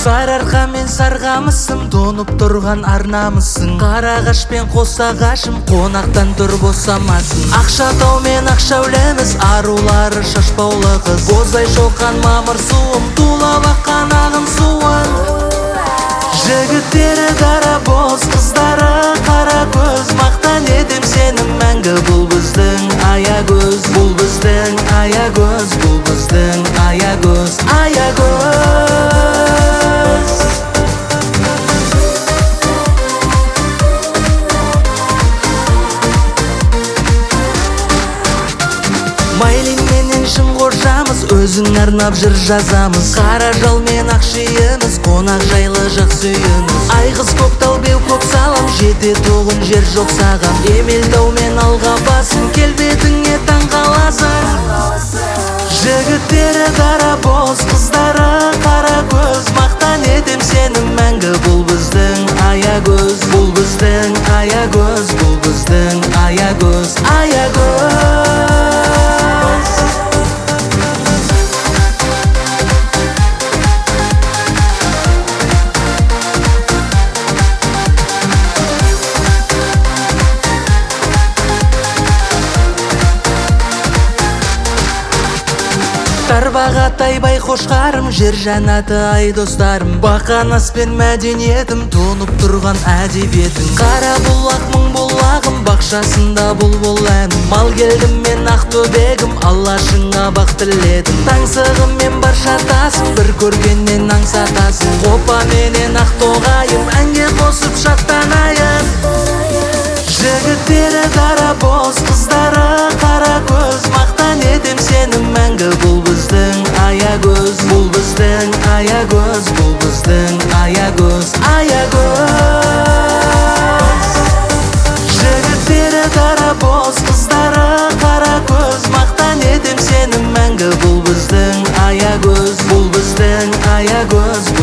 Сарыарқа мен сарғамысың, тонып тұрған арнамысың. Қарағаш пен қос ағашым, қонақтан тұр босамасын. Ақшатау мен Ақшәулеміз, арулары шашпаулы қыз. Боздай шоқан мамыр суым, тулап аққан ағын суын. Жігіттері дара боз, қыздары қара көз. Мақтан етем сені мәңгі, бұл біздің аягөз. Бұл біздің аягөз, бұл біздің аягөз, аягөз. Майлин менен Шымқожамыз, өзің арнап жыр жазамыз. Қара жал мен Ақшиымыз, қонақ жайлы жақсы үйіміз. Айғыз көктал беу көк салам, жете тоғын жер жоқ саған. Емелтау мен Алғабасын, келбетіңе таң қаласың. Жігіттері дара боз, қыздары қара көз. Мақтан етем сені мәңгі, бұл біздің аягөз. Бұл біздің аягөз, бұл біздің аягөз, аягөз. Тарбағатай Байқошқарым, жер жәннаты ай достарым. Бақанас пен мәдениетім, тонып тұрған әдебиетім. Қара бұлақ мың бұлағым, бақшасында бұлбұл әнім. Мал келдім мен Ақтөбегім, Аллашыңа бақ тіледім. Таңсығым мен Баршатасым, бір көргеннен аңсатасың. Қопа менен Ақтоғайым, әнге қосып шаттанайын. Жігіттері дара боз, қыздары қара көз. Мақтан етем сені мәңгі, бұл біздің аягөз. Бұл біздің аягөз, бұл біздің аягөз, аягөз. Жігіттері дара боз, қыздары қара көз. Мақтан етем сені мәңгі, бұл біздің аягөз. Бұл біздің аягөз.